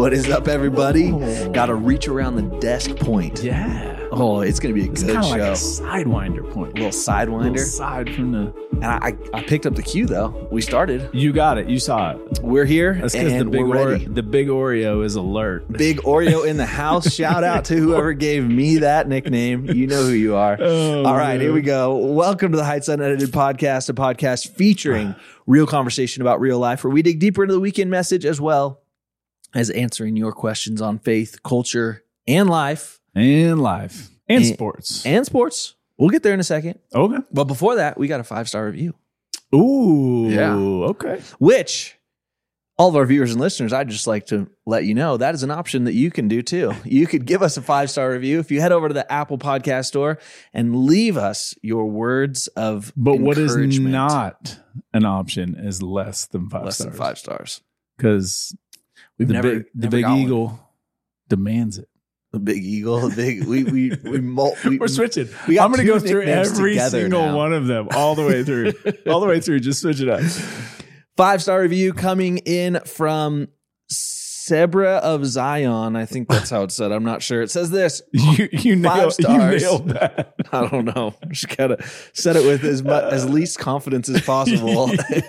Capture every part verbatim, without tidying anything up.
What is up, everybody? Got to reach around the desk point. Yeah. Oh, it's going to be a It's good kind of show. like a sidewinder point. A little sidewinder. Little side from the... And I, I picked up the cue, though. We started. You got it. You saw it. We're here, That's because the and big we're ready. Ore- the big Oreo is alert. Big Oreo in the house. Shout out to whoever gave me that nickname. You know who you are. Oh, All right, man. here we go. Welcome to the Heights Unedited Podcast, a podcast featuring real conversation about real life, where we dig deeper into the weekend message as well as answering your questions on faith, culture, and life. And life. And, And- sports. And sports. We'll get there in a second. Okay. But before that, we got a five-star review, Ooh. Yeah. Okay. which all of our viewers and listeners, I'd just like to let you know that is an option that you can do too. You could give us a five-star review if you head over to the Apple Podcast Store and leave us your words of But what is encouragement. not an option is less than five less stars. than five stars. Because We've the never, big, the never big got one. eagle demands it. The big eagle, the big we we we, mul- we We're switching. we got I'm going to two go through nicknames every together single now. one of them all the way through. all the way through. Just switch it up. Five-star review coming in from Sebra of Zion. I think that's how it's said. I'm not sure. It says this. You, you, Five nailed, you stars. nailed that. I don't know. Just gotta set it with as much as least confidence as possible.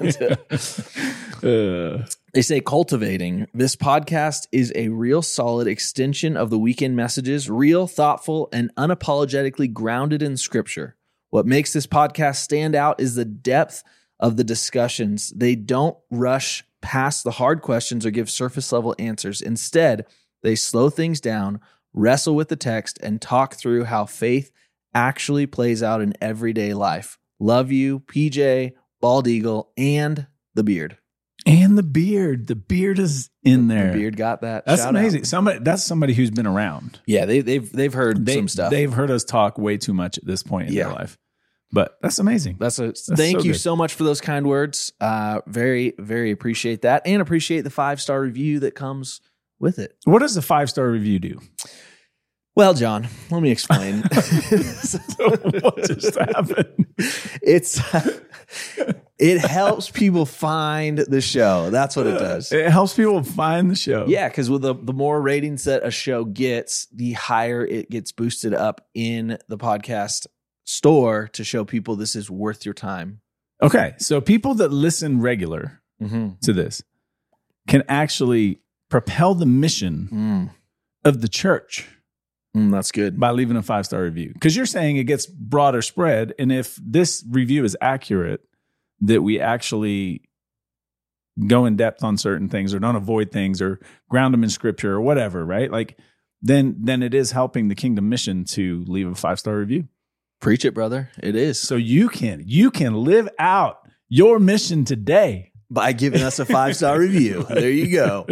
Uh, They say cultivating. This podcast is a real solid extension of the weekend messages, real, thoughtful, and unapologetically grounded in scripture. What makes this podcast stand out is the depth of the discussions. They don't rush past the hard questions or give surface level answers. Instead, they slow things down, wrestle with the text, and talk through how faith actually plays out in everyday life. Love you, P J, Bald Eagle, and the beard. and the beard. The beard is in there. The beard got that. That's Shout out. amazing. Somebody that's somebody who's been around. Yeah, they, they've they've heard They, some stuff. They've heard us talk way too much at this point in Yeah. their life. But that's amazing. That's a thank so you good. so much for those kind words. Uh, very very appreciate that, and appreciate the five star review that comes with it. What does a five-star review do? Well, John, let me explain. What just happened? It's it helps people find the show. That's what it does. It helps people find the show. Yeah, because with the the more ratings that a show gets, the higher it gets boosted up in the podcast store to show people this is worth your time. Okay. So people that listen regular Mm-hmm. to this can actually propel the mission Mm. of the church Mm, that's good. by leaving a five-star review. Because you're saying it gets broader spread. And if this review is accurate, that we actually go in depth on certain things or don't avoid things or ground them in scripture or whatever, right? Like then then it is helping the kingdom mission to leave a five-star review. Preach it, brother. It is. So you can you can live out your mission today. By giving us a five-star review. There you go.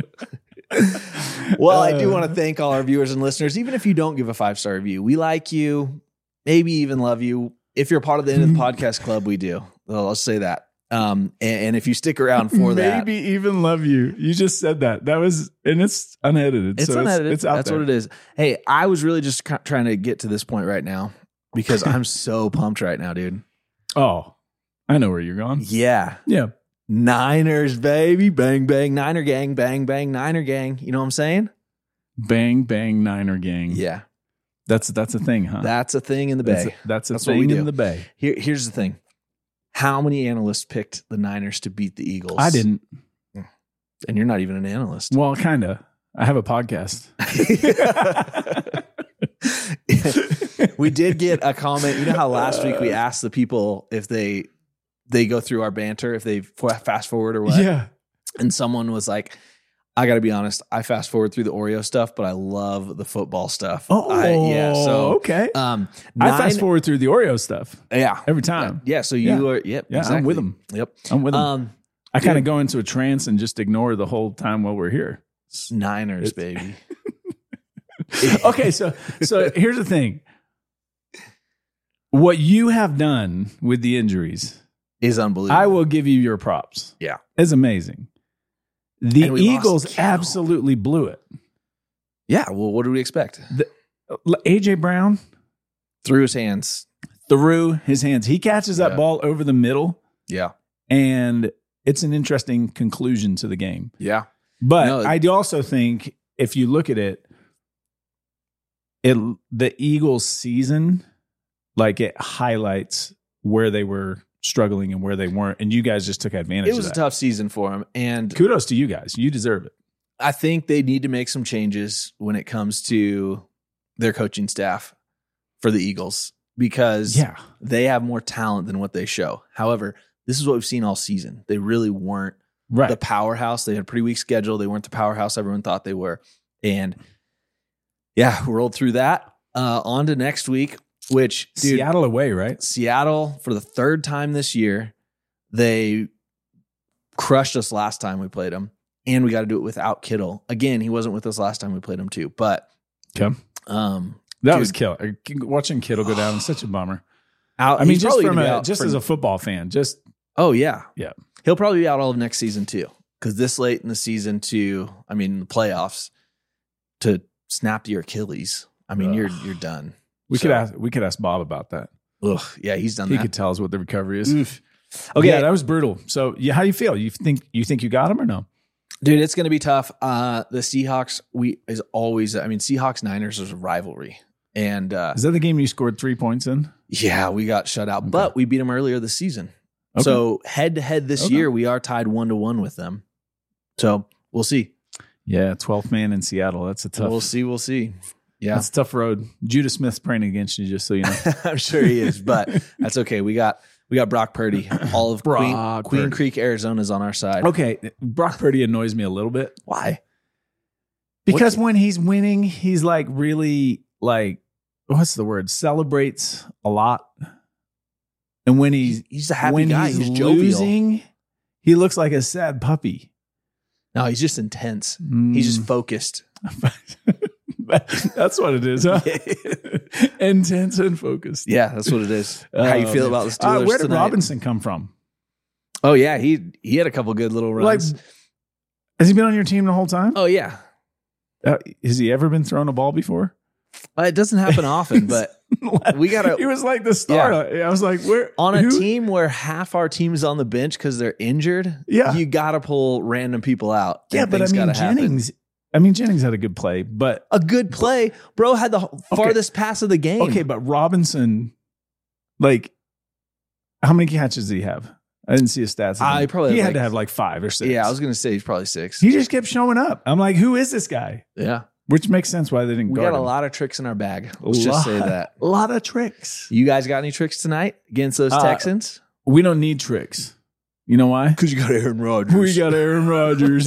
Well, I do want to thank all our viewers and listeners. Even if you don't give a five-star review, we like you, maybe even love you. If you're part of the End of the Podcast Club, we do. Well, let's say that. Um, and, and if you stick around for that, Maybe even love you. You just said that. That was, and it's unedited. it's so unedited. It's, it's out That's there. what it is. Hey, I was really just ca- trying to get to this point right now because I'm so pumped right now, dude. Oh, I know where you're going. Yeah. Yeah. Niners, baby. Bang, bang. Niner gang. Bang, bang. Niner gang. You know what I'm saying? Bang, bang, Niner gang. Yeah. That's, that's a thing, huh? That's a thing in the That's Bay. a, that's a That's what we thing do. in the Bay. Here, here's the thing. How many analysts picked the Niners to beat the Eagles? I didn't. And you're not even an analyst. Well, kind of. I have a podcast. We did get a comment. You know how last week we asked the people if they they go through our banter, if they f- fast forward or what? Yeah. And someone was like, I got to be honest, I fast forward through the Oreo stuff, but I love the football stuff. Oh, I, yeah. So, okay. um, I nine- fast forward through the Oreo stuff Yeah. every time. Yeah. So you Yeah. are, yep. Yeah, I'm exactly. with them. Yep. I'm with them. Um, I kind of go into a trance and just ignore the whole time while we're here. Niners, It's- baby. Okay, so so here's the thing. What you have done with the injuries, Is unbelievable. I will give you your props. Yeah. It's amazing. The And we lost Eagles Kittle. absolutely blew it. Yeah. Well, what do we expect? A J Brown Through his hands. threw his hands. He catches that Yeah. ball over the middle, Yeah. and it's an interesting conclusion to the game. Yeah. But No, I do also think if you look at it, it the Eagles season, like it highlights where they were struggling and where they weren't, and you guys just took advantage It was of a that. tough season for them, and Kudos to you guys. You deserve it. I think they need to make some changes when it comes to their coaching staff for the Eagles because Yeah. they have more talent than what they show. However, this is what we've seen all season. They really weren't Right. the powerhouse. They had a pretty weak schedule. They weren't the powerhouse everyone thought they were. And yeah, we rolled through that. Uh, on to next week, which dude, Seattle away, right? Seattle for the third time this year. They crushed us last time we played them, and we got to do it without Kittle. Again, he wasn't with us last time we played him too, but Okay. um, That dude, was killer. Watching Kittle go down is such a bummer. out, I mean, he's just probably from gonna be a, out just for- as a football fan, just oh yeah, Yeah. he'll probably be out all of next season too, because this late in the season to, I mean, the playoffs to snap your Achilles. I mean, Ugh. you're you're done. we So- could ask we could ask Bob about that. Ugh, yeah, he's done He that. could tell us what the recovery is. Oof. Okay, Yeah, that was brutal. So, yeah, how do you feel? You think you think you got him or no? dude, it's going to be tough. Uh, the Seahawks, we is always. I mean, Seahawks Niners is a rivalry, and uh, Is that the game you scored three points in? yeah, we got shut out, Okay. but we beat them earlier this season. Okay. So head to head this Okay. year, we are tied one to one with them. So we'll see. Yeah, twelfth man in Seattle. That's a tough. We'll see. We'll see. Yeah, That's a tough road. Judah Smith's praying against you, just so you know. I'm sure he is, but that's okay. We got we got Brock Purdy. All of Queen, Brock Queen Purdy. Creek, Arizona is on our side. Okay, Brock Purdy annoys me a little bit Why? because when he's winning, he's like really like what's the word? Celebrates a lot, and when he's He's, he's a happy when guy. he's, He's, jovial. losing, he looks like a sad puppy. No, he's just intense. He's just focused. That's what it is, huh? Intense and focused. Yeah, that's what it is. How you Oh, feel man. about the Uh, Steelers where did tonight? Robinson come from? Oh yeah, he he had a couple good little Like, runs. has he been on your team the whole time? oh yeah, Uh, has he ever been thrown a ball before? Uh, it doesn't happen often, but we gotta- He was like the star. I was like, where on a who- team where half our team is on the bench because they're injured, Yeah. you got to pull random people out. Yeah, and but I things mean gotta happen. Jennings. I mean Jennings had a good play, but a good play, bro, had the farthest pass of the game. okay, but Robinson, like, how many catches did he have? I didn't see his stats. I probably he had had like- to have like five or six. yeah, I was gonna say he's probably six. He just kept showing up. I'm like, who is this guy? yeah, Which makes sense why they didn't we guard got a him. lot of tricks in our bag. A Let's just say lot- that. A lot of tricks. You guys got any tricks tonight against those Uh, Texans? We don't need tricks. You know why? Because you got Aaron Rodgers. We got Aaron Rodgers.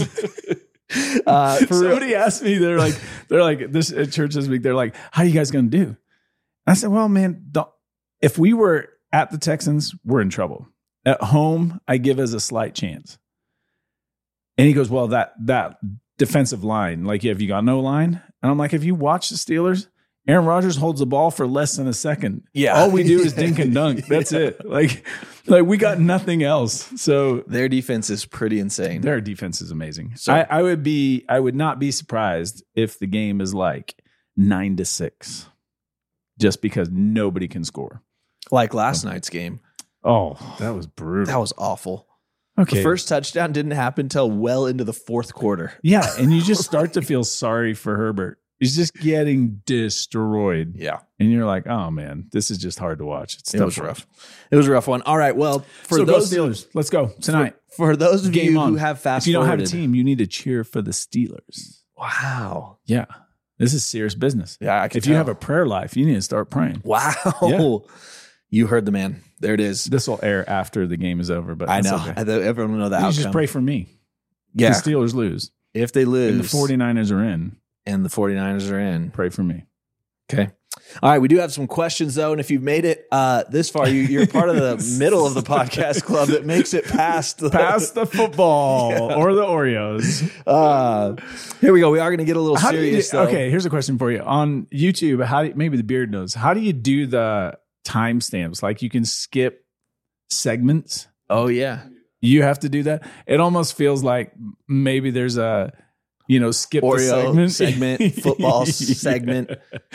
uh, for real. Somebody asked me, they're like, they're like this at church this week. They're like, how are you guys going to do? I said, well, man, don't, if we were at the Texans, we're in trouble. At home, I give us a slight chance. And he goes, well, that that defensive line, like, have you got no line? And I'm like, if you watch the Steelers, Aaron Rodgers holds the ball for less than a second. Yeah. All we do is dink and dunk. That's it. Like, like we got nothing else. So Their defense is pretty insane. their defense is amazing. So- I, I would be, I would not be surprised if the game is like nine to six, just because nobody can score. Like last night's game. Oh, that was brutal. That was awful. okay. The first touchdown didn't happen until well into the fourth quarter. yeah, and you just start to feel sorry for Herbert. He's just getting destroyed, Yeah. and you're like, oh man, this is just hard to watch. It's It tough was to watch. rough. It was a rough one. All right. Well, for so those go Steelers, let's go tonight. for those of Game you on. who have fast If you don't have a forwarded, team, you need to cheer for the Steelers. wow. Yeah, this is serious business. Yeah, I can If you tell. have a prayer life, you need to start praying. wow. Yeah. You heard the man. There it is. This will air after the game is over, but I that's know. okay. I know. Everyone will know the You outcome. just pray for me. yeah. The Steelers lose. If they lose And the 49ers are in. and the 49ers are in. Pray for me. Okay. All right. We do have some questions, though. And if you've made it uh, this far, you, you're part of the middle of the podcast club that makes it past the, Past the football Yeah. or the Oreos. Uh, here we go. We are going to get a little How do you, serious, though. okay, here's a question for you. On YouTube, how do you, maybe the beard knows, how do you do the timestamps? Like you can skip segments. Oh, yeah. You have to do that. It almost feels like maybe there's a, you know, skip the Oreo segment. segment, football Yeah. segment.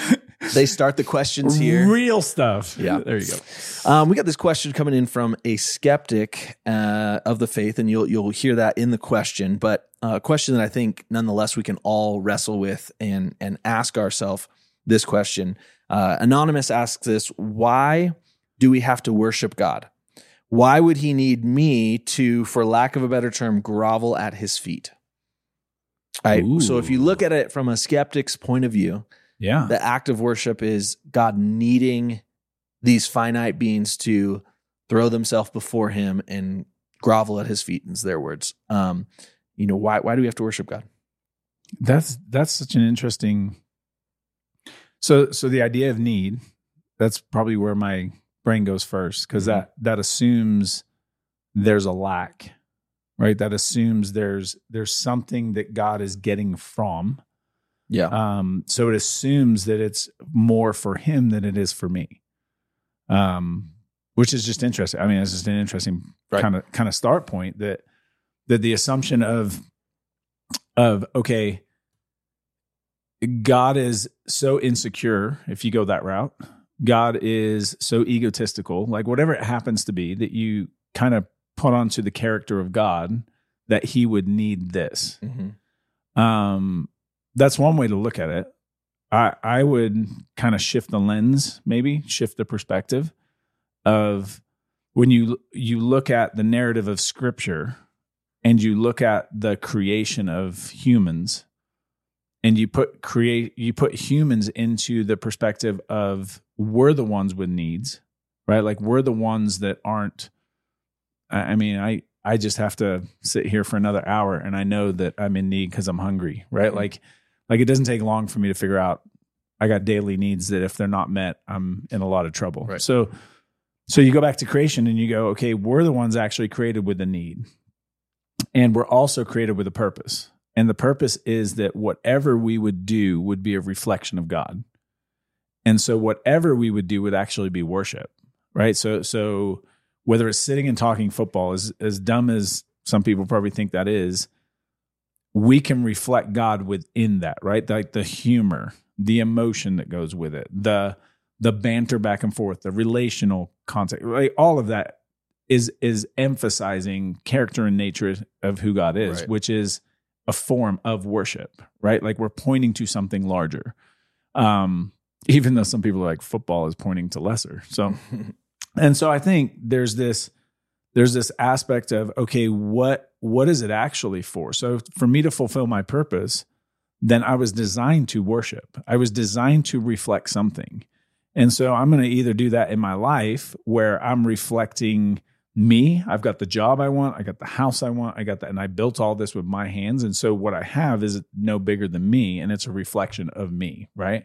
They start the questions here. Real stuff. Yeah. There you go. Um, we got this question coming in from a skeptic uh, of the faith, and you'll you'll hear that in the question. But uh, a question that I think, nonetheless, we can all wrestle with and and ask ourselves this question. Uh, Anonymous asks this: why do we have to worship God? Why would he need me to, for lack of a better term, grovel at his feet? Right. Ooh. So if you look at it from a skeptic's point of view, Yeah. the act of worship is God needing these finite beings to throw themselves before him and grovel at his feet, in their words. Um, you know, why why do we have to worship God? That's that's such an interesting. So so the idea of need, that's probably where my brain goes first, because Mm-hmm. that that assumes there's a lack, right? That assumes there's there's something that God is getting from. Yeah. Um, so it assumes that it's more for him than it is for me. Um, which is just interesting. I mean, it's just an interesting Right. kind of kind of start point that that the assumption of of okay, God is so insecure, if you go that route. God is so egotistical, like whatever it happens to be, that you kind of put onto the character of God that he would need this. Mm-hmm. Um, that's one way to look at it. I I would kind of shift the lens, maybe shift the perspective of when you you look at the narrative of Scripture and you look at the creation of humans, and you put create you put humans into the perspective of we're the ones with needs, right? Like we're the ones that aren't. I I mean, I I just have to sit here for another hour, and I know that I'm in need because I'm hungry, right? Mm-hmm. Like like it doesn't take long for me to figure out I got daily needs that if they're not met, I'm in a lot of trouble. Right. So so you go back to creation and you go, okay, we're the ones actually created with a need, and we're also created with a purpose. And the purpose is that whatever we would do would be a reflection of God. And so whatever we would do would actually be worship, right? So so whether it's sitting and talking football, as, as dumb as some people probably think that is, we can reflect God within that, right? Like the humor, the emotion that goes with it, the the banter back and forth, the relational context, right? All of that is is emphasizing character and nature of who God is, Right. which is a form of worship, right? Like we're pointing to something larger. Um, even though some people are like football is pointing to lesser. So, and so I think there's this, there's this aspect of, okay, what, what is it actually for? So for me to fulfill my purpose, then I was designed to worship. I was designed to reflect something. And so I'm going to either do that in my life where I'm reflecting me. I've got the job I want. I got the house I want. I got that. And I built all this with my hands. And so what I have is no bigger than me. And it's a reflection of me, right?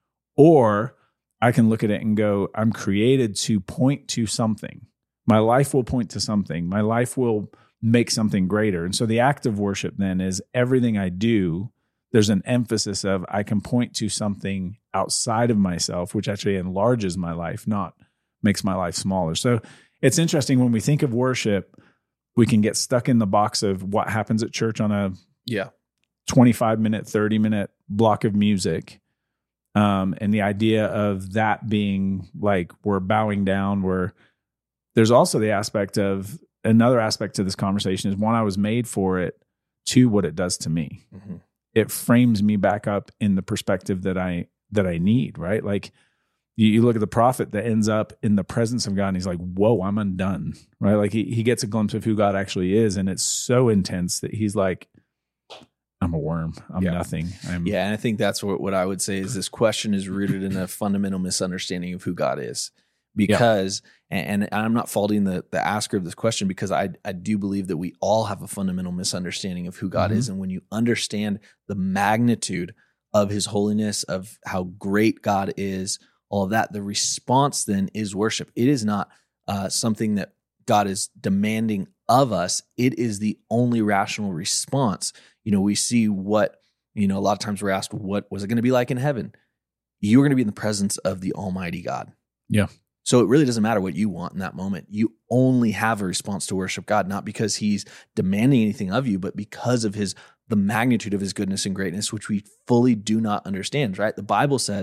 Or I can look at it and go, I'm created to point to something. My life will point to something. My life will make something greater. And so the act of worship then is everything I do, there's an emphasis of I can point to something outside of myself, which actually enlarges my life, not makes my life smaller. So it's interesting when we think of worship, we can get stuck in the box of what happens at church on a Yeah. twenty-five minute, thirty minute block of music. Um, and the idea of that being like we're bowing down, where there's also the aspect of another aspect to this conversation is one, I was made for it, two, what it does to me. Mm-hmm. It frames me back up in the perspective that I that I need, right? Like you, you look at the prophet that ends up in the presence of God and he's like, whoa, I'm undone, right? Like he, he gets a glimpse of who God actually is. And it's so intense that he's like, I'm a worm. I'm Yeah. nothing. I'm, Yeah, and I think that's what, what I would say is this question is rooted in a fundamental misunderstanding of who God is. Because, and, and I'm not faulting the, the asker of this question, because I, I do believe that we all have a fundamental misunderstanding of who God Mhm. is. And when you understand the magnitude of his holiness, of how great God is, all of that, the response then is worship. It is not uh, something that God is demanding of us. It is the only rational response. You know, we see what, you know, a lot of times we're asked, what was it going to be like in heaven? You're going to be in the presence of the Almighty God. Yeah. So it really doesn't matter what you want in that moment. You only have a response to worship God, not because he's demanding anything of you, but because of his, the magnitude of his goodness and greatness, which we fully do not understand, right? The Bible says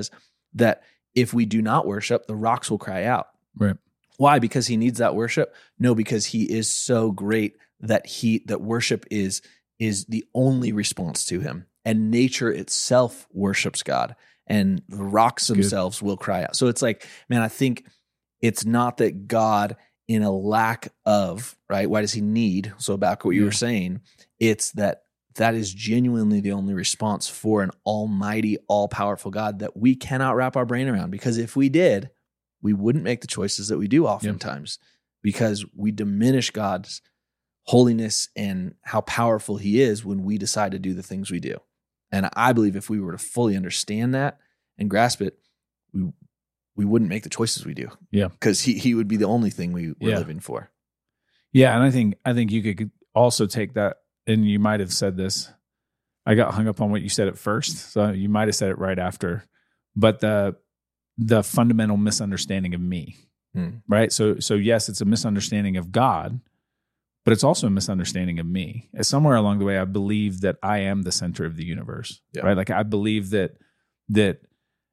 that if we do not worship, the rocks will cry out. Right. Why? Because he needs that worship? No, because he is so great that he that worship is is the only response to him. And nature itself worships God, and the rocks themselves Good. Will cry out. So it's like, man, I think it's not that God in a lack of, right? Why does he need? So back what you yeah. were saying, it's that that is genuinely the only response for an almighty, all-powerful God that we cannot wrap our brain around. Because if we did, we wouldn't make the choices that we do oftentimes, yep. because we diminish God's holiness and how powerful he is when we decide to do the things we do. And I believe if we were to fully understand that and grasp it, we we wouldn't make the choices we do. Yeah. Because he he would be the only thing we were yeah. living for. Yeah. And I think I think you could also take that, and you might have said this. I got hung up on what you said at first. So you might have said it right after. But the the fundamental misunderstanding of me. Hmm. Right. So so yes, it's a misunderstanding of God. But it's also a misunderstanding of me. Somewhere along the way, I believe that I am the center of the universe, yeah. right? Like I believe that that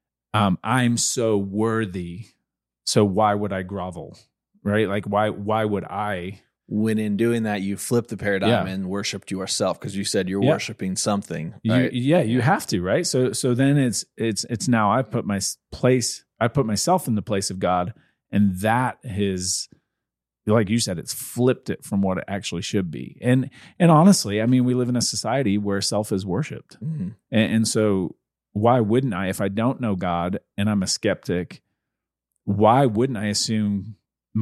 um, I'm so worthy. So why would I grovel, right? Like why why would I? When in doing that, you flip the paradigm yeah. and worshipped yourself because you said you're yeah. worshiping something. Right? You, yeah, you have to, right? So so then it's it's it's now I put my place, I put myself in the place of God, and that is. Like you said, it's flipped it from what it actually should be. And and honestly, I mean, we live in a society where self is worshipped. Mm-hmm. And, and so why wouldn't I, if I don't know God and I'm a skeptic, why wouldn't I assume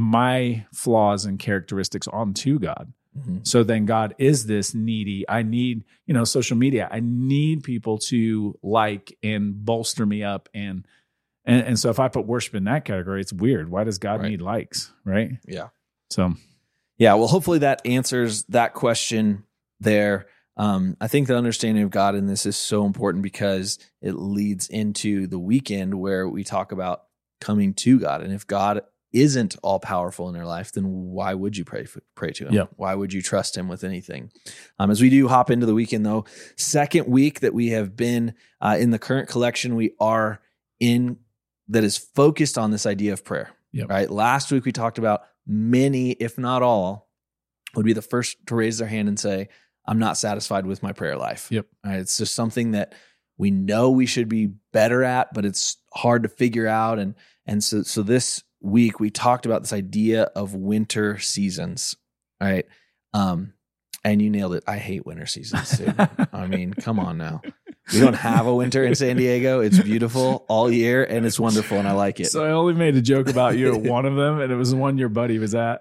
my flaws and characteristics onto God? Mm-hmm. So then God is this needy. I need, you know, social media. I need people to like and bolster me up. And and, and so if I put worship in that category, it's weird. Why does God right. need likes, right? Yeah. So, yeah, well, hopefully that answers that question there. Um, I think the understanding of God in this is so important because it leads into the weekend where we talk about coming to God. And if God isn't all powerful in your life, then why would you pray for, pray to him? Yeah. Why would you trust him with anything? Um, as we do hop into the weekend, though, second week that we have been uh, in the current collection, we are in that is focused on this idea of prayer. Yep. Right. Last week we talked about many, if not all, would be the first to raise their hand and say, I'm not satisfied with my prayer life. Yep. Right? It's just something that we know we should be better at, but it's hard to figure out. And and so so this week we talked about this idea of winter seasons, right? Um, and you nailed it. I hate winter seasons, dude. I mean, come on now. We don't have a winter in San Diego. It's beautiful all year, and it's wonderful, and I like it. So I only made a joke about you at one of them, and it was the one your buddy was at.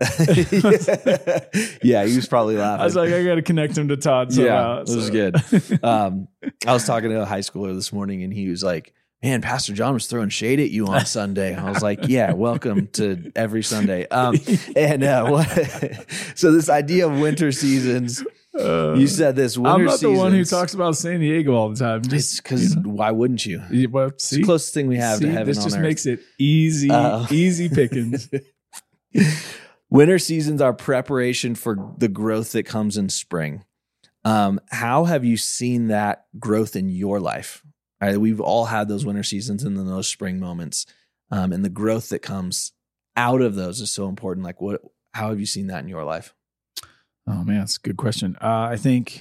Yeah, he was probably laughing. I was like, I got to connect him to Todd somehow. Yeah, it was so. Good. Um, I was talking to a high schooler this morning, and he was like, man, Pastor John was throwing shade at you on Sunday. I was like, yeah, welcome to every Sunday. Um, and uh, what, so this idea of winter seasons, uh, you said this winter I'm not seasons, the one who talks about San Diego all the time. Just because, you know? Why wouldn't you? Well, see, it's the closest thing we have see, to heaven this on just earth. Makes it easy, uh, easy pickings. Winter seasons are preparation for the growth that comes in spring. Um, how have you seen that growth in your life? Right, we've all had those winter seasons and then those spring moments, um, and the growth that comes out of those is so important. Like, what? How have you seen that in your life? Oh man, that's a good question. Uh, I think,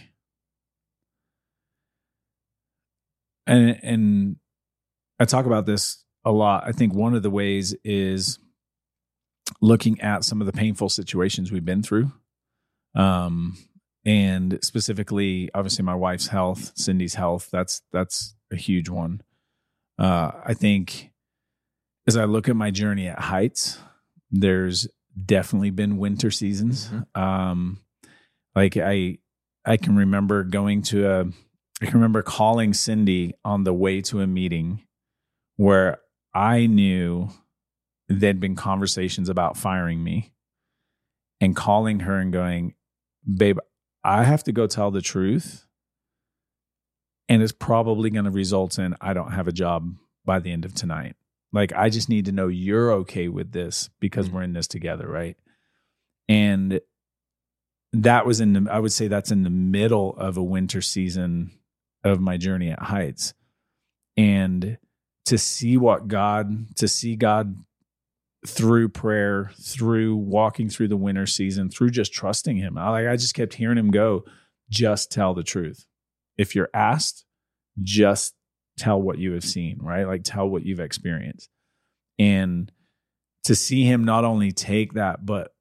and and I talk about this a lot. I think one of the ways is looking at some of the painful situations we've been through, um, and specifically, obviously, my wife's health, Cindy's health. That's that's. a huge one. Uh, I think as I look at my journey at Heights, there's definitely been winter seasons. Mm-hmm. Um, like I, I can remember going to a, I can remember calling Cindy on the way to a meeting where I knew there'd been conversations about firing me, and calling her and going, babe, I have to go tell the truth. And it's probably going to result in I don't have a job by the end of tonight. Like, I just need to know you're okay with this because mm-hmm. we're in this together, right? And that was in the, I would say that's in the middle of a winter season of my journey at Heights. And to see what God, to see God through prayer, through walking through the winter season, through just trusting him. I, like, I just kept hearing him go, just tell the truth. If you're asked, just tell what you have seen, right? Like tell what you've experienced. And to see him not only take that, but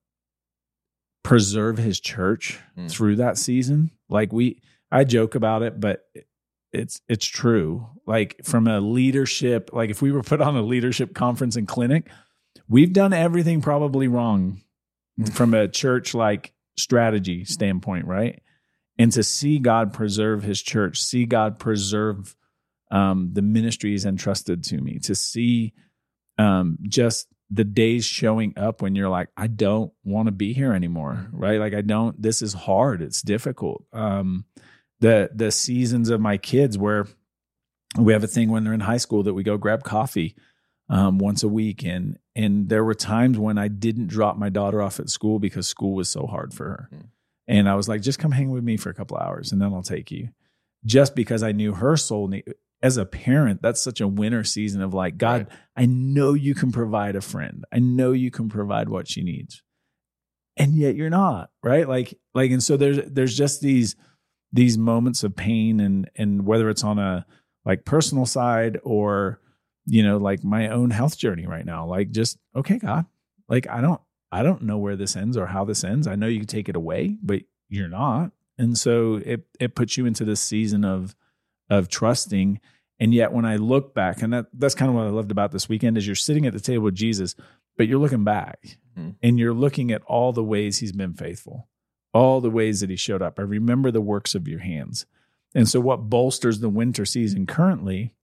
preserve his church mm. through that season. Like we, I joke about it, but it's, it's true. Like from a leadership, like if we were put on a leadership conference and clinic, we've done everything probably wrong mm. from a church like strategy standpoint, right? And to see God preserve his church, see God preserve um, the ministries entrusted to me, to see um, just the days showing up when you're like, I don't want to be here anymore, right? Like I don't, this is hard. It's difficult. Um, the, the seasons of my kids where we have a thing when they're in high school that we go grab coffee um, once a week. And, and there were times when I didn't drop my daughter off at school because school was so hard for her. Mm. And I was like, just come hang with me for a couple of hours and then I'll take you. Just because I knew her soul need. As a parent, that's such a winter season of like, God, right. I know you can provide a friend. I know you can provide what she needs. And yet you're not, right? Like, like, and so there's, there's just these, these moments of pain and, and whether it's on a like personal side or, you know, like my own health journey right now, like just, okay, God, like, I don't, I don't know where this ends or how this ends. I know you can take it away, but you're not. And so it it puts you into this season of of trusting. And yet when I look back, and that, that's kind of what I loved about this weekend, is you're sitting at the table with Jesus, but you're looking back mm-hmm. and you're looking at all the ways he's been faithful, all the ways that he showed up. I remember the works of your hands. And so what bolsters the winter season currently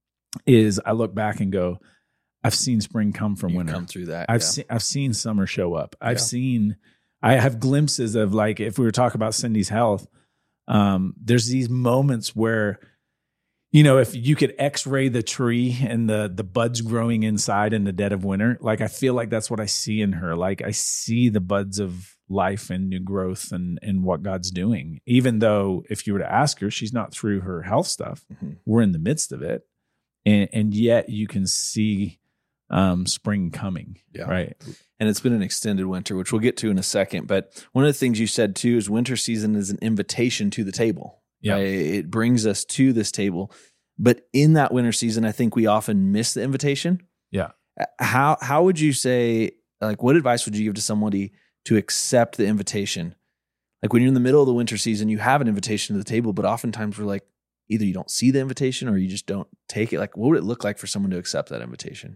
is I look back and go, I've seen spring come from you winter. Come through that. I've yeah. seen I've seen summer show up. I've yeah. seen I have glimpses of, like, if we were talking about Cindy's health, um, there's these moments where, you know, if you could X-ray the tree and the the buds growing inside in the dead of winter, like I feel like that's what I see in her. Like I see the buds of life and new growth and and what God's doing. Even though if you were to ask her, she's not through her health stuff. Mm-hmm. We're in the midst of it, and and yet you can see um, spring coming. Yeah. Right. And it's been an extended winter, which we'll get to in a second. But one of the things you said too is winter season is an invitation to the table. Yeah, right? It brings us to this table. But in that winter season, I think we often miss the invitation. Yeah. How how would you say, like, what advice would you give to somebody to accept the invitation? Like when you're in the middle of the winter season, you have an invitation to the table, but oftentimes we're like, either you don't see the invitation or you just don't take it. Like, what would it look like for someone to accept that invitation?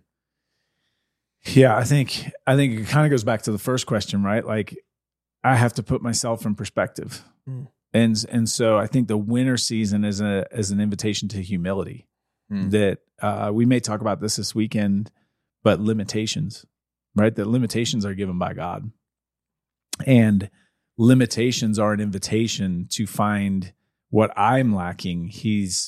Yeah, I think I think it kind of goes back to the first question, right? Like, I have to put myself in perspective. Mm. And and so I think the winter season is a is an invitation to humility. Mm. That uh, we may talk about this this weekend, but limitations, right? That limitations are given by God, and limitations are an invitation to find what I'm lacking. He's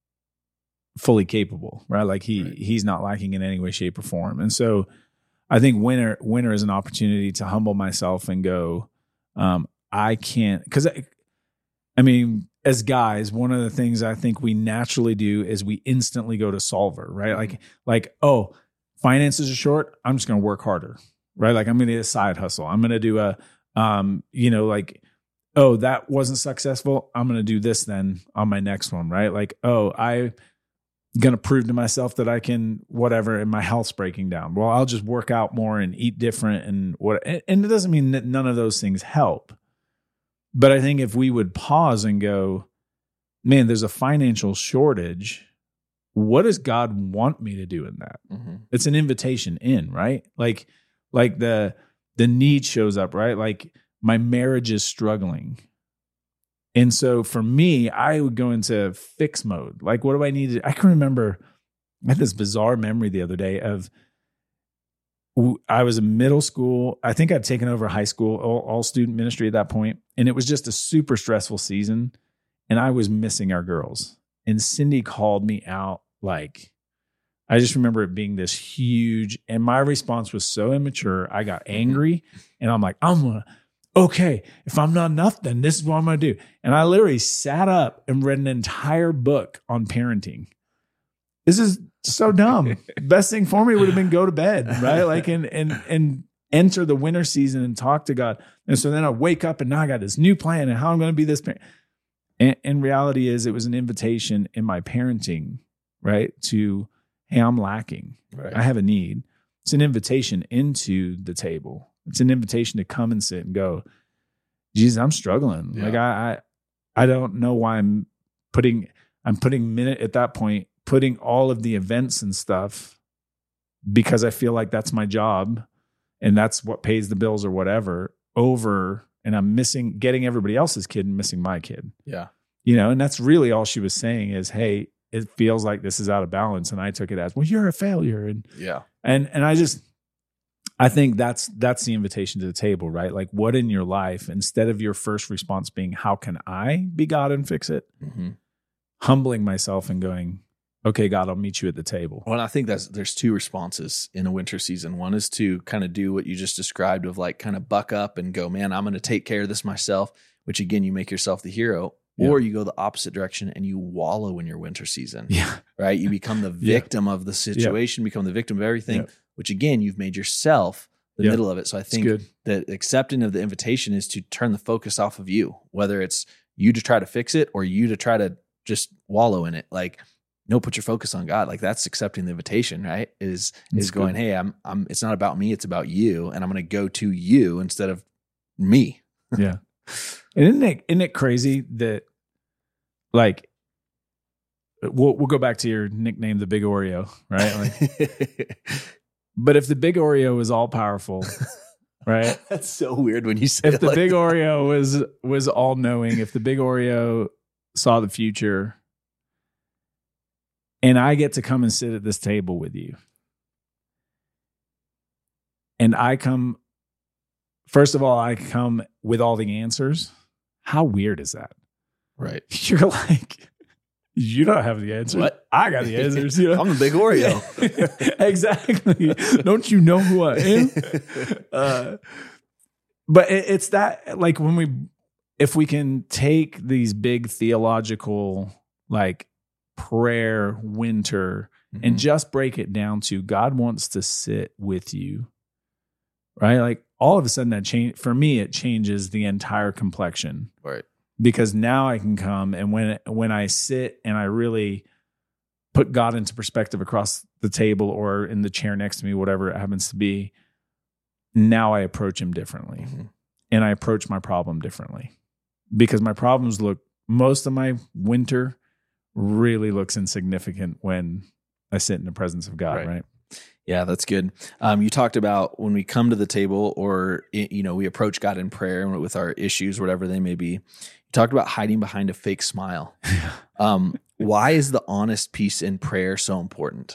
fully capable, right? Like he right. he's not lacking in any way, shape, or form. And so I think winter winter is an opportunity to humble myself and go, um, I can't, because I, I mean, as guys, one of the things I think we naturally do is we instantly go to solver, right? Like, like, oh, finances are short. I'm just going to work harder, right? Like I'm going to do a side hustle. I'm going to do a, um, you know, like, oh, that wasn't successful. I'm going to do this then on my next one, right? Like, oh, I going to prove to myself that I can whatever, and my health's breaking down. Well, I'll just work out more and eat different and what, and it doesn't mean that none of those things help. But I think if we would pause and go, man, there's a financial shortage. What does God want me to do in that? Mm-hmm. It's an invitation in, right? Like, like the, the need shows up, right? Like my marriage is struggling. And so for me, I would go into fix mode. Like, what do I need to, I can remember, I had this bizarre memory the other day of, I was in middle school. I think I'd taken over high school, all, all student ministry at that point. And it was just a super stressful season. And I was missing our girls. And Cindy called me out. Like, I just remember it being this huge. And my response was so immature. I got angry and I'm like, I'm going to, okay, if I'm not enough, then this is what I'm going to do. And I literally sat up and read an entire book on parenting. This is So dumb. Best thing for me would have been go to bed, right? Like, and, and, and enter the winter season and talk to God. And so then I wake up and now I got this new plan and how I'm going to be this parent. And, and reality is it was an invitation in my parenting, right? To, hey, I'm lacking. Right. I have a need. It's an invitation into the table. It's an invitation to come and sit and go, Jesus, I'm struggling. Yeah. Like I, I, I don't know why I'm putting, I'm putting minute at that point, putting all of the events and stuff because I feel like that's my job and that's what pays the bills or whatever over, and I'm missing getting everybody else's kid and missing my kid. Yeah. You know, and that's really all she was saying is, hey, it feels like this is out of balance. And I took it as, well, you're a failure. And, yeah. And, and I just, I think that's, that's the invitation to the table, right? Like what in your life, instead of your first response being, how can I be God and fix it? Mm-hmm. Humbling myself and going, okay, God, I'll meet you at the table. Well, I think that's, there's two responses in a winter season. One is to kind of do what you just described of like kind of buck up and go, man, I'm going to take care of this myself, which again, you make yourself the hero. Yeah. Or you go the opposite direction and you wallow in your winter season, Yeah. right? You become the victim yeah. of the situation, yeah. become the victim of everything, yeah. which again, you've made yourself the yeah. middle of it. So I think that accepting of the invitation is to turn the focus off of you, whether it's you to try to fix it or you to try to just wallow in it. Like, no, put your focus on God. Like that's accepting the invitation, right? Is, that's is going, good. Hey, I'm, I'm, it's not about me. It's about you. And I'm going to go to you instead of me. Yeah. And isn't it, isn't it crazy that like, we'll, we'll go back to your nickname, the Big Oreo, right? Like, but if the Big Oreo is all powerful, right? That's so weird when you say if it the like Big that. Oreo was, was all knowing, if the Big Oreo saw the future and I get to come and sit at this table with you and I come, first of all, I come with all the answers. How weird is that? Right. You're like, you don't have the answers. What? I got the answers. You know? I'm the Big Oreo. Exactly. Don't you know who I am? Uh, but it, it's that, like when we, if we can take these big theological, like prayer winter mm-hmm. and just break it down to God wants to sit with you, right? Like all of a sudden that change, for me, it changes the entire complexion. Right. Because now I can come and when when I sit and I really put God into perspective across the table or in the chair next to me, whatever it happens to be, now I approach him differently. Mm-hmm. And I approach my problem differently. Because my problems look, most of my winter really looks insignificant when I sit in the presence of God, right? right? Yeah, that's good. Um, you talked about when we come to the table or, you know, we approach God in prayer with our issues, whatever they may be. You talked about hiding behind a fake smile. Um, why is the honest piece in prayer so important?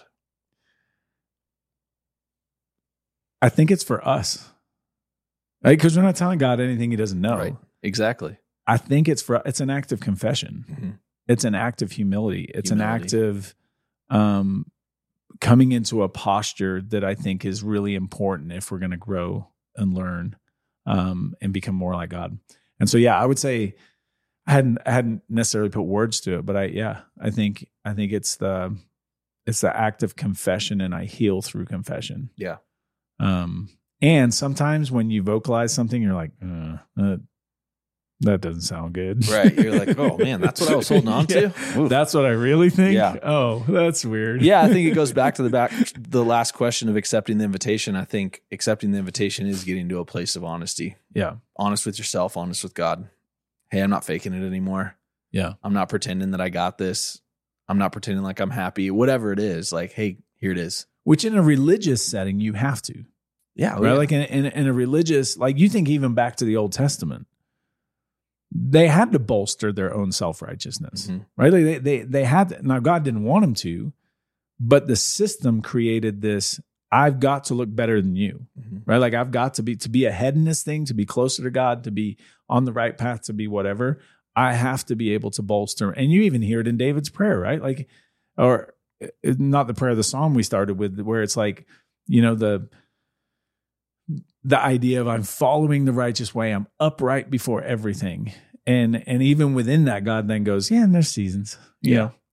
I think it's for us. Right? Because we're not telling God anything he doesn't know. Right. Exactly. I think it's for, it's an act of confession. Mm-hmm. It's an act of humility. It's humility. an act of, um, coming into a posture that I think is really important if we're going to grow and learn um, and become more like God. And so, yeah, I would say I hadn't I hadn't necessarily put words to it, but I yeah, I think I think it's the it's the act of confession, and I heal through confession. Yeah. Um, and sometimes when you vocalize something, you're like, uh, uh, that doesn't sound good. Right. You're like, oh man, that's what I was holding on to. Yeah. That's what I really think. Yeah. Oh, that's weird. Yeah. I think it goes back to the back, the last question of accepting the invitation. I think accepting the invitation is getting to a place of honesty. Yeah. Honest with yourself, honest with God. Hey, I'm not faking it anymore. Yeah. I'm not pretending that I got this. I'm not pretending like I'm happy, whatever it is. Like, hey, here it is. Which in a religious setting, you have to. Yeah. Right. Yeah. Like in, in, in a religious, like you think even back to the Old Testament, they had to bolster their own self-righteousness, mm-hmm. right? Like they, they, they had to, now God didn't want them to, but the system created this, I've got to look better than you, mm-hmm. right? Like I've got to be, to be ahead in this thing, to be closer to God, to be on the right path, to be whatever. I have to be able to bolster. And you even hear it in David's prayer, right? Like, or not the prayer, the psalm we started with, where it's like, you know, the, the idea of I'm following the righteous way. I'm upright before everything. And, and even within that, God then goes, yeah, and there's seasons, you yeah. know,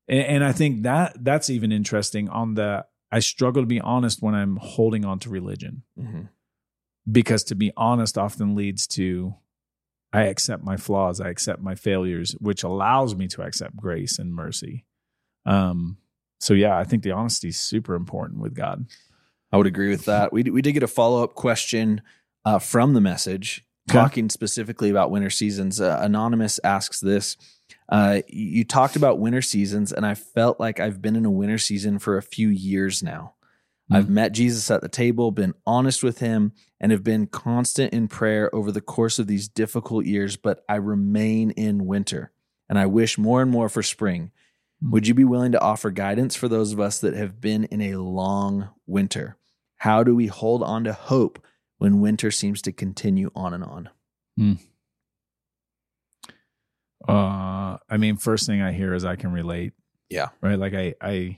And, and I think that that's even interesting on the, I struggle to be honest when I'm holding on to religion, mm-hmm. because to be honest often leads to, I accept my flaws, I accept my failures, which allows me to accept grace and mercy. Um, so yeah, I think the honesty is super important with God. I would agree with that. We we did get a follow-up question uh, from the message, okay. talking specifically about winter seasons. Uh, Anonymous asks this, uh, you talked about winter seasons, and I felt like I've been in a winter season for a few years now. Mm-hmm. I've met Jesus at the table, been honest with him, and have been constant in prayer over the course of these difficult years, but I remain in winter, and I wish more and more for spring. Mm-hmm. Would you be willing to offer guidance for those of us that have been in a long winter? How do we hold on to hope when winter seems to continue on and on? Mm. Uh, I mean, first thing I hear is I can relate. Yeah. Right. Like I, I,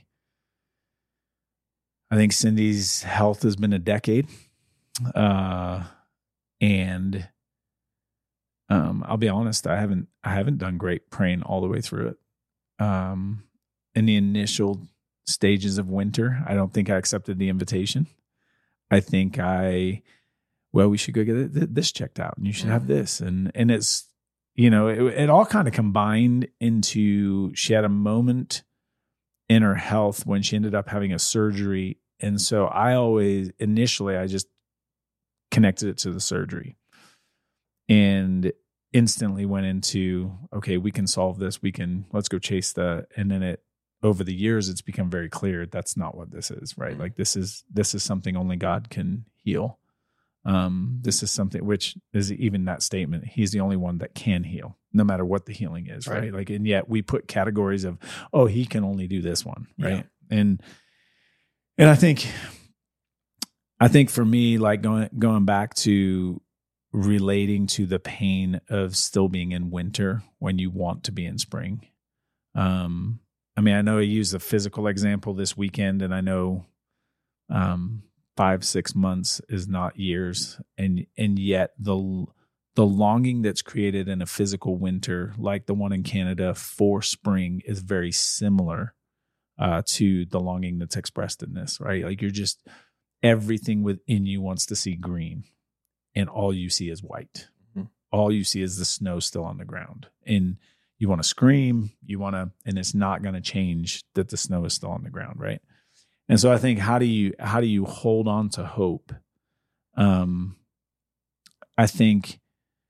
I think Cindy's health has been a decade. Uh, and, um, I'll be honest, I haven't, I haven't done great praying all the way through it. Um, in the initial stages of winter, I don't think I accepted the invitation. I think I, well, we should go get this checked out, and you should have this. And, and it's, you know, it, it all kind of combined into, she had a moment in her health when she ended up having a surgery. And so I always, initially, I just connected it to the surgery and instantly went into, okay, we can solve this. We can, let's go chase the, and then it, over the years, it's become very clear that's not what this is, right? Mm-hmm. Like this is, this is something only God can heal. Um, this is something which is even that statement. He's the only one that can heal, no matter what the healing is, right? right? Like, and yet we put categories of, oh, he can only do this one, right? Yeah. And, and I think, I think for me, like going, going back to relating to the pain of still being in winter when you want to be in spring. Um, I mean, I know I used a physical example this weekend, and I know um, five, six months is not years, and and yet the the longing that's created in a physical winter, like the one in Canada for spring, is very similar uh, to the longing that's expressed in this, right? Like you're just, everything within you wants to see green, and all you see is white. Mm-hmm. All you see is the snow still on the ground, and you want to scream, you want to, and it's not going to change that the snow is still on the ground, right? And so I think, how do you how do you hold on to hope? Um, I think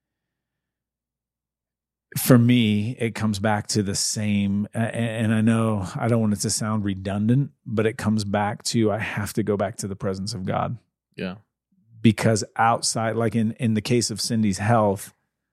for me, it comes back to the same, and I know I don't want it to sound redundant, but it comes back to, I have to go back to the presence of God. Yeah. Because outside, like in, in the case of Cindy's health,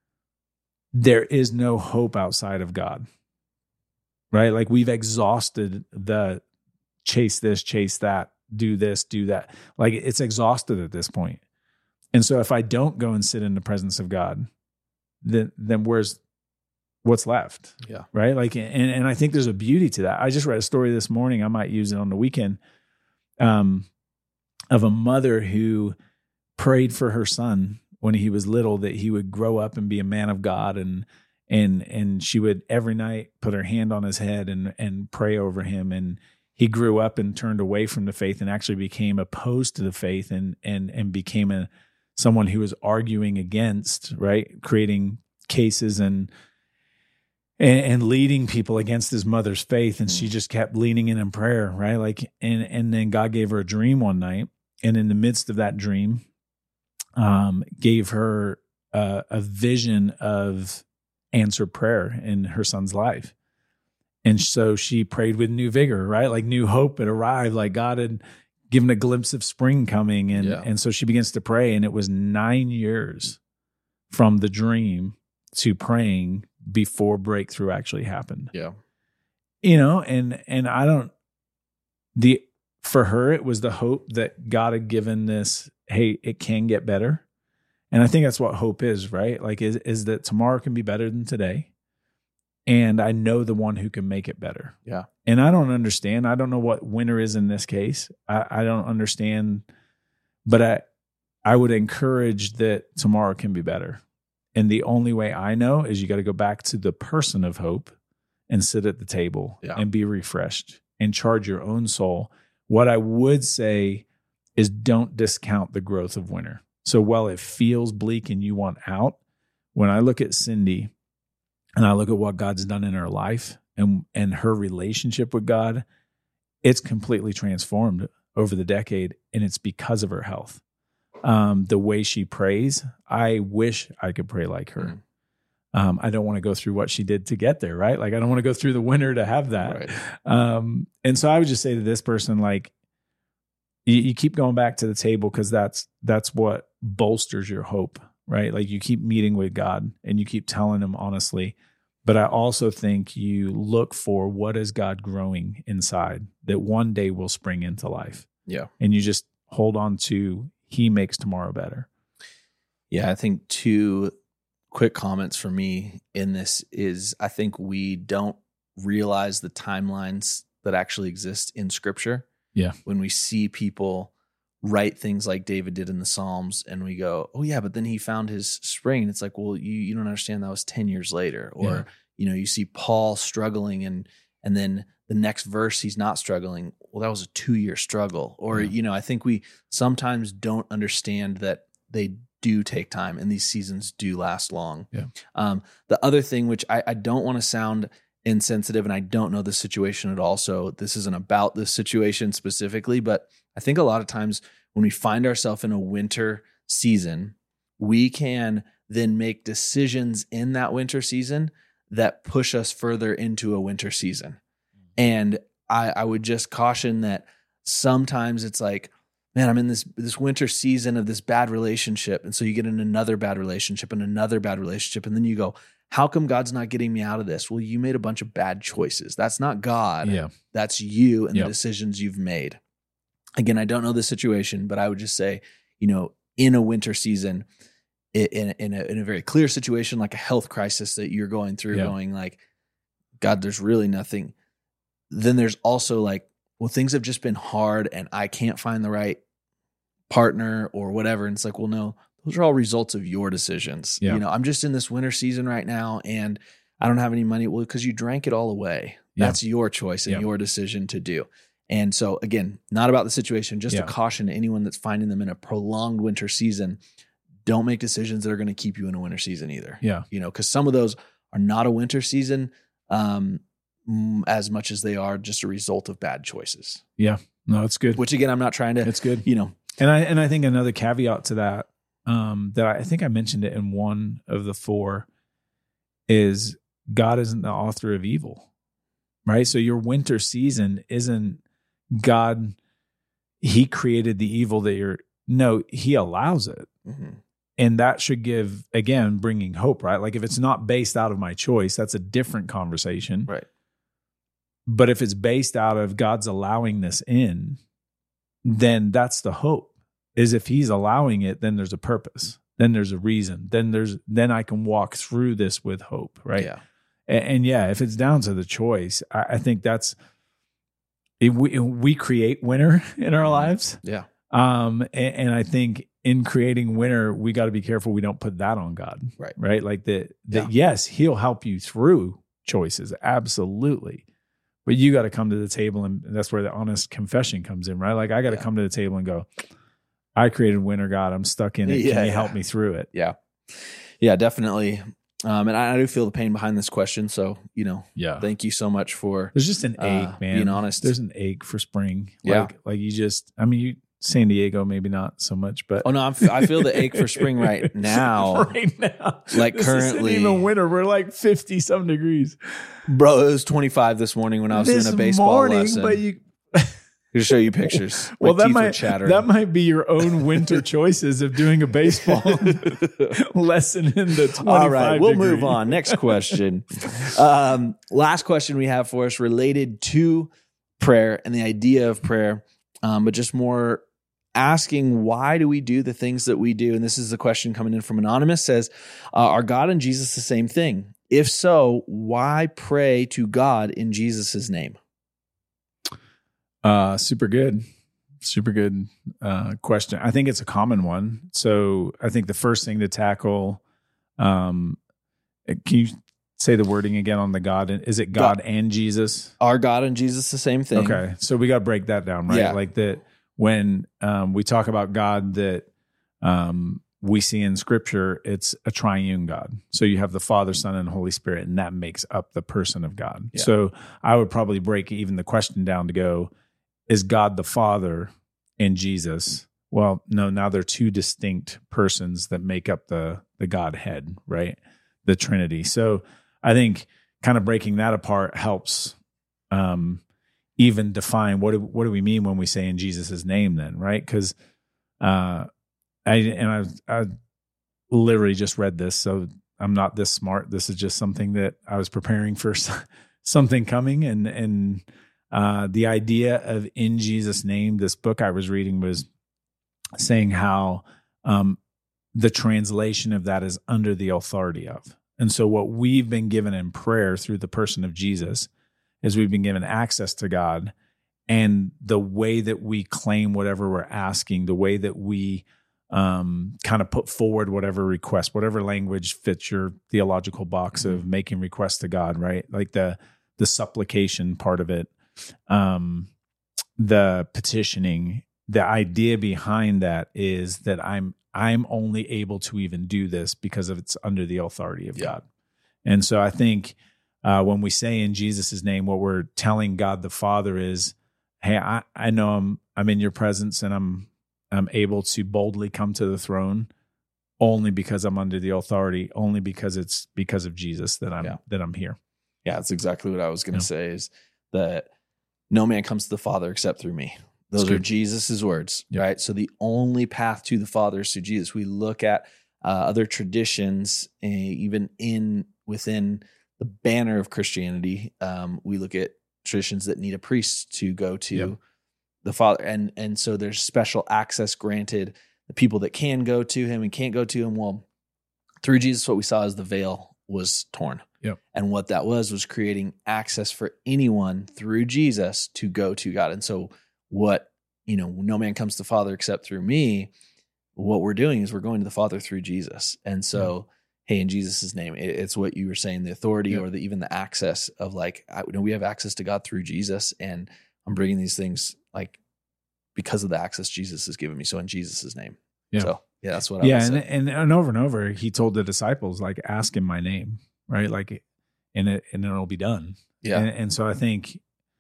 there is no hope outside of God, right? Like we've exhausted the chase this, chase that, do this, do that. Like it's exhausted at this point. And so if I don't go and sit in the presence of God, then, then where's, what's left? Yeah. Right. Like, and, and I think there's a beauty to that. I just read a story this morning. I might use it on the weekend, um, of a mother who prayed for her son when he was little, that he would grow up and be a man of God. And, and, and she would every night put her hand on his head and, and pray over him. And he grew up and turned away from the faith and actually became opposed to the faith and, and, and became a, someone who was arguing against, right, creating cases and, and, and leading people against his mother's faith. And she just kept leaning in in prayer, right? Like, and, and then God gave her a dream one night. And in the midst of that dream, um, gave her uh, a vision of answered prayer in her son's life. And so she prayed with new vigor, right? Like new hope had arrived, like God had given a glimpse of spring coming. And, yeah. and so she begins to pray. And it was nine years from the dream to praying before breakthrough actually happened. Yeah. You know, and, and I don't, the, for her, it was the hope that God had given this, hey, it can get better. And I think that's what hope is, right? Like is, is that tomorrow can be better than today. And I know the one who can make it better. Yeah. And I don't understand. I don't know what winter is in this case. I, I don't understand, but I, I would encourage that tomorrow can be better. And the only way I know is you got to go back to the person of hope and sit at the table Yeah. and be refreshed and charge your own soul. What I would say is don't discount the growth of winter. So while it feels bleak and you want out, when I look at Cindy and I look at what God's done in her life and, and her relationship with God, it's completely transformed over the decade, and it's because of her health. Um, the way she prays, I wish I could pray like her. Mm. Um, I don't want to go through what she did to get there, right? Like I don't want to go through the winter to have that. Right. Um, and so I would just say to this person, like, you, you keep going back to the table because that's that's what bolsters your hope, right? Like you keep meeting with God and you keep telling him honestly. But I also think you look for what is God growing inside that one day will spring into life. Yeah. And you just hold on to he makes tomorrow better. Yeah, I think two quick comments for me in this is I think we don't realize the timelines that actually exist in Scripture. Yeah. When we see people write things like David did in the Psalms and we go, oh yeah, but then he found his spring. It's like, well, you you don't understand that was ten years later. Or, Yeah. you know, you see Paul struggling and and then the next verse he's not struggling. Well, that was a two-year struggle. Or, Yeah. you know, I think we sometimes don't understand that they do take time and these seasons do last long. Yeah. Um, the other thing, which I, I don't want to sound insensitive and I don't know the situation at all, so this isn't about this situation specifically, but I think a lot of times when we find ourselves in a winter season, we can then make decisions in that winter season that push us further into a winter season. And I, I would just caution that sometimes it's like, man, I'm in this this winter season of this bad relationship. And so you get in another bad relationship and another bad relationship. And then you go, how come God's not getting me out of this? Well, you made a bunch of bad choices. That's not God. Yeah. That's you and Yep. the decisions you've made. Again, I don't know the situation, but I would just say, you know, in a winter season, in, in, a, in a very clear situation, like a health crisis that you're going through, Yeah. going like, God, there's really nothing. Then there's also like, well, things have just been hard and I can't find the right partner or whatever. And it's like, well, no, those are all results of your decisions. Yeah. You know, I'm just in this winter season right now and I don't have any money. Well, because you drank it all away. Yeah. That's your choice and Yeah. your decision to do. And so again, not about the situation, just Yeah. a caution to anyone that's finding them in a prolonged winter season. Don't make decisions that are going to keep you in a winter season either. Yeah. You know, because some of those are not a winter season um, mm, as much as they are just a result of bad choices. Yeah. No, it's good. Which again, I'm not trying to, It's good. you know, And I and I think another caveat to that, um, that I, I think I mentioned it in one of the four, is God isn't the author of evil, right? So your winter season isn't God. He created the evil that you're. No, he allows it, mhm. and that should give again bringing hope, right? Like if it's not based out of my choice, that's a different conversation, right. But if it's based out of God's allowing this in, then that's the hope. Is if he's allowing it, then there's a purpose. Then there's a reason. Then there's then I can walk through this with hope, right? Yeah. And, and yeah, if it's down to the choice, I, I think that's if we we create winter in our lives. Yeah. Um, and, and I think in creating winter, we got to be careful we don't put that on God, Right. Right? Like that. That Yeah. yes, he'll help you through choices, absolutely. But you got to come to the table, and that's where the honest confession comes in, right? Like I got to Yeah. come to the table and go, I created winter, God. I'm stuck in it. Yeah, Can you yeah. help me through it? Yeah. Yeah, definitely. Um, and I, I do feel the pain behind this question. So, you know, Yeah. thank you so much for, There's just an Uh, ache, man. being honest. There's an ache for spring. Yeah. Like, like you just, I mean, you, San Diego, maybe not so much, but oh no, I'm, I feel the ache for spring right now. right now, Like this currently- isn't even winter. We're like fifty some degrees. Bro, it was twenty-five this morning when I was this doing a baseball morning, lesson. but you, To show you pictures. My well, that teeth were might chattering. that might be your own winter choices of doing a baseball lesson in the twenty-five. All right, we'll degree. move on. Next question. um, last question we have for us related to prayer and the idea of prayer, um, but just more asking why do we do the things that we do? And this is the question coming in from Anonymous, says, uh, are God and Jesus the same thing? If so, why pray to God in Jesus' name? Uh, super good. Super good uh, question. I think it's a common one. So I think the first thing to tackle, um, can you say the wording again on the God. Is it God, God and Jesus? Our God and Jesus, the same thing. Okay. So we got to break that down, right? Yeah. Like that when um, we talk about God that um, we see in Scripture, it's a triune God. So you have the Father, Son, and Holy Spirit, and that makes up the person of God. Yeah. So I would probably break even the question down to go, is God the Father and Jesus? Well, no, now they're two distinct persons that make up the the Godhead, right? The Trinity. So I think kind of breaking that apart helps um, even define what do, what do we mean when we say in Jesus' name then, right? Because uh, I and I, I literally just read this, so I'm not this smart. This is just something that I was preparing for something coming, and and uh, the idea of in Jesus' name. This book I was reading was saying how um, the translation of that is under the authority of. And so what we've been given in prayer through the person of Jesus is we've been given access to God, and the way that we claim whatever we're asking, the way that we um, kind of put forward whatever request, whatever language fits your theological box mm-hmm. of making requests to God, right? Like the the supplication part of it, um, the petitioning. The idea behind that is that I'm I'm only able to even do this because of it's under the authority of yeah. God. And so I think uh, when we say in Jesus' name, what we're telling God the Father is, hey, I, I know I'm I'm in your presence, and I'm I'm able to boldly come to the throne only because I'm under the authority, only because it's because of Jesus that I'm yeah. that I'm here. Yeah, that's exactly what I was going to yeah. say, is that no man comes to the Father except through me. Those are Jesus's words, yep. right? So the only path to the Father is through Jesus. We look at uh, other traditions, uh, even in within the banner of Christianity. Um, we look at traditions that need a priest to go to yep. the Father, and and so there's special access granted the people that can go to Him and can't go to Him. Well, through Jesus, what we saw is the veil was torn, yep. and what that was was creating access for anyone through Jesus to go to God, and so. What, you know, no man comes to the Father except through me. What we're doing is we're going to the Father through Jesus. And so, yeah. hey, in Jesus' name, it, it's what you were saying, the authority yeah. or the, even the access of like, I, you know, we have access to God through Jesus, and I'm bringing these things like because of the access Jesus has given me. So in Jesus' name. Yeah. So yeah, that's what I yeah, was and, saying. and and over and over, he told the disciples, like, ask in my name, right? Like, and it, and it'll be done. Yeah. And, and so I think,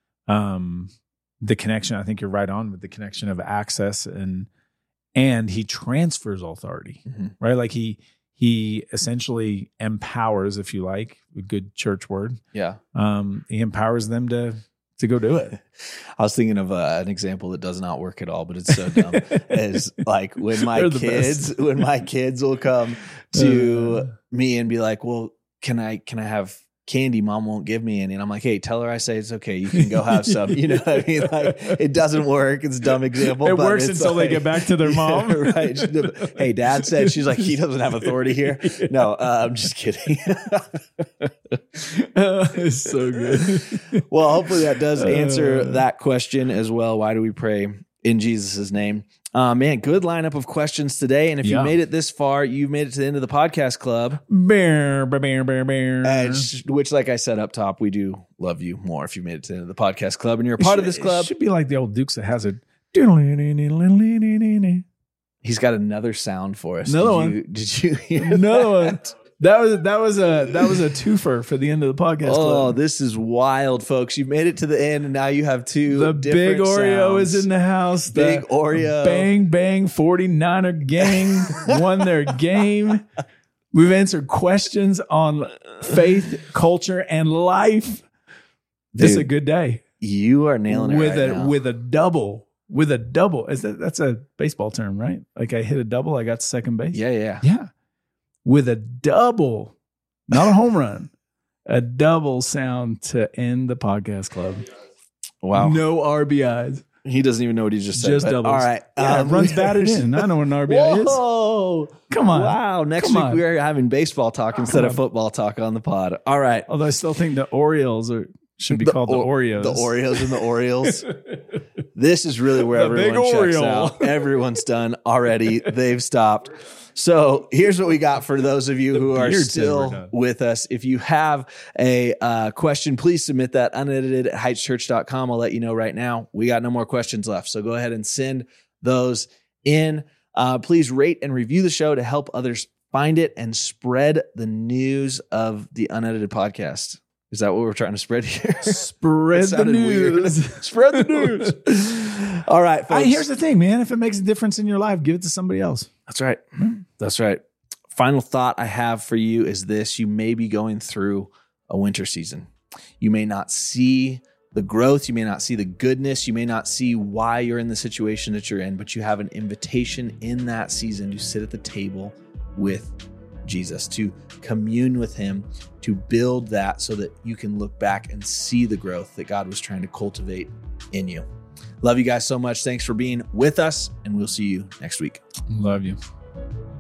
um, the connection, I think you're right on with the connection of access, and and he transfers authority, mm-hmm. right? Like he he essentially empowers, if you like, a good church word. Yeah. Um, he empowers them to to go do it. I was thinking of uh, an example that does not work at all, but it's so dumb. Is like when my kids best. when my kids will come to uh, me and be like, "Well, can I can I have candy? Mom won't give me any." And I'm like, hey, tell her I say it's okay. You can go have some. You know what I mean? Like, it doesn't work. It's a dumb example. It but works until like, they get back to their mom. Yeah, right. Hey, Dad said, she's like, he doesn't have authority here. No, uh, I'm just kidding. Oh, it's so good. Well, hopefully that does answer uh, that question as well. Why do we pray in Jesus' name? Uh, man, good lineup of questions today. And if yeah. you made it this far, you've made it to the end of the podcast club. Bear, bear, bear, bear. Uh, which, like I said up top, we do love you more if you made it to the end of the podcast club and you're a part should, of this club. It should be like the old Dukes that has a. He's got another sound for us. Another did one. You, did you hear Another that? one. That was that was a that was a twofer for the end of the podcast. Oh, club. This is wild, folks! You made it to the end, and now you have two. The big Oreo sounds. is in the house. Big the Oreo, bang bang, forty-niner gang won their game. We've answered questions on faith, culture, and life. Dude, this is a good day. You are nailing it with right a now. with a double. With a double, is that that's a baseball term, right? Like I hit a double, I got to second base. Yeah, yeah, yeah. With a double, not a home run, a double sound to end the podcast club. Wow. No R B Is. He doesn't even know what he just said. Just doubles. All right. Yeah, um, runs batted in. I know what an R B I is. Whoa. Come on. Wow. Next Come week on. we are having baseball talk instead of football talk on the pod. All right. Although I still think the Orioles are should be the called or, the Oreos. The Oreos and the Orioles. this is really where The big everyone checks Oriole. out. Everyone's done already. They've stopped. So here's what we got for those of you who are beard said we're still done. with us. If you have a uh, question, please submit that unedited at heights church dot com. I'll let you know right now. We got no more questions left. So go ahead and send those in. Uh, please rate and review the show to help others find it and spread the news of the Unedited podcast. Is that what we're trying to spread here? Spread It the sounded weird. news. Spread the news. All right, folks. Hey, here's the thing, man. If it makes a difference in your life, give it to somebody else. That's right. That's right. Final thought I have for you is this. You may be going through a winter season. You may not see the growth. You may not see the goodness. You may not see why you're in the situation that you're in, but you have an invitation in that season to sit at the table with Jesus, to commune with him, to build that so that you can look back and see the growth that God was trying to cultivate in you. Love you guys so much. Thanks for being with us, and we'll see you next week. Love you.